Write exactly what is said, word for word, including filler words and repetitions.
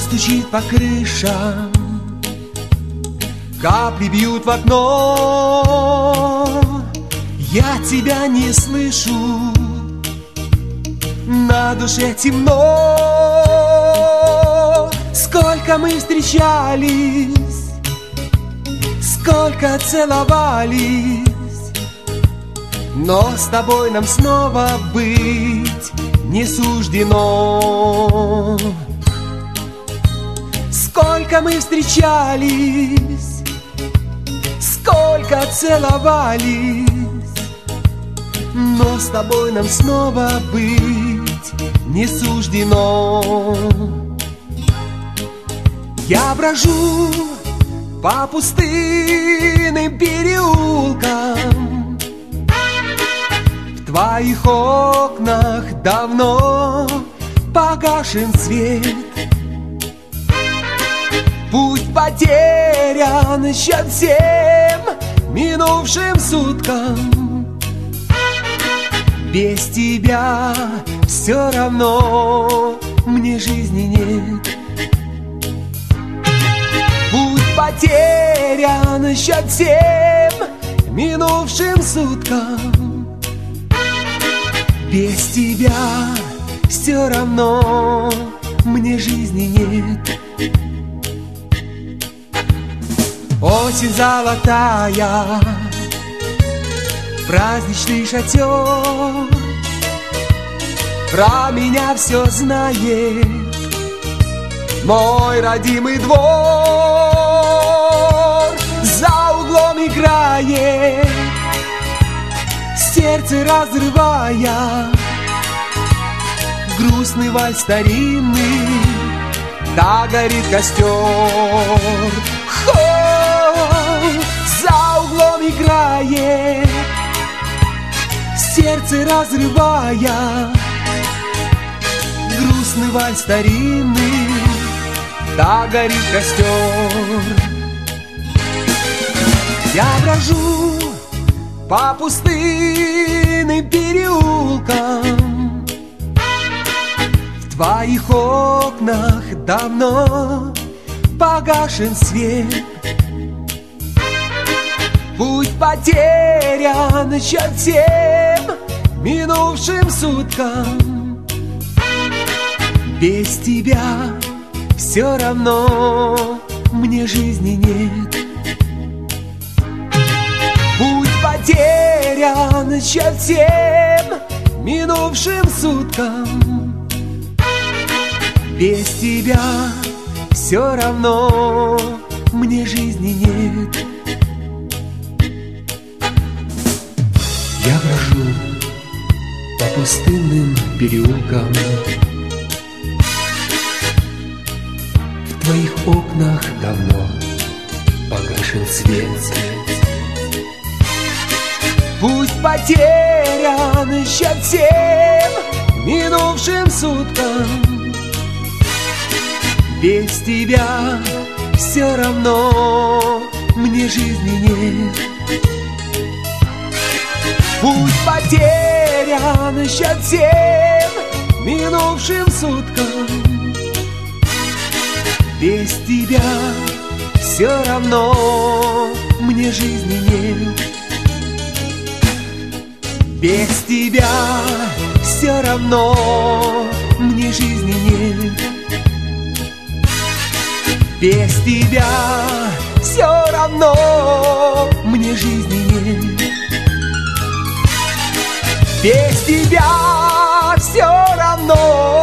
стучит по крышам, капли бьют в окно. Я тебя не слышу, на душе темно. Сколько мы встречались, сколько целовались, но с тобой нам снова быть не суждено. Сколько мы встречались, сколько целовались, но с тобой нам снова быть не суждено. Я брожу по пустынным переулкам, в твоих окнах давно погашен свет. Путь потерян еще всем минувшим суткам. Без тебя все равно мне жизни нет. Путь потерян еще всем минувшим суткам. Без тебя все равно мне жизни нет. Осень золотая, праздничный шатер, про меня все знает мой родимый двор. За углом играет, сердце разрывая, грустный вальс старинный, да горит костер. За углом играет, сердце разрывая, грустный вальс старинный, да горит костер. Я брожу по пустынным переулкам, в твоих окнах давно погашен свет. Путь потерян еще всем минувшим суткам. Без тебя все равно мне жизни нет. Путь потерян еще всем минувшим суткам. Без тебя все равно мне жизни нет. Я брожу по пустынным переулкам, в твоих окнах давно погашен свет. Путь потерян еще всем минувшим суткам. Без тебя все равно мне жизни нет. Путь потерян еще всем минувшим суткам. Без тебя все равно мне жизни нет. Без тебя все равно мне жизни нет. Без тебя все равно мне жизни нет. Без тебя все равно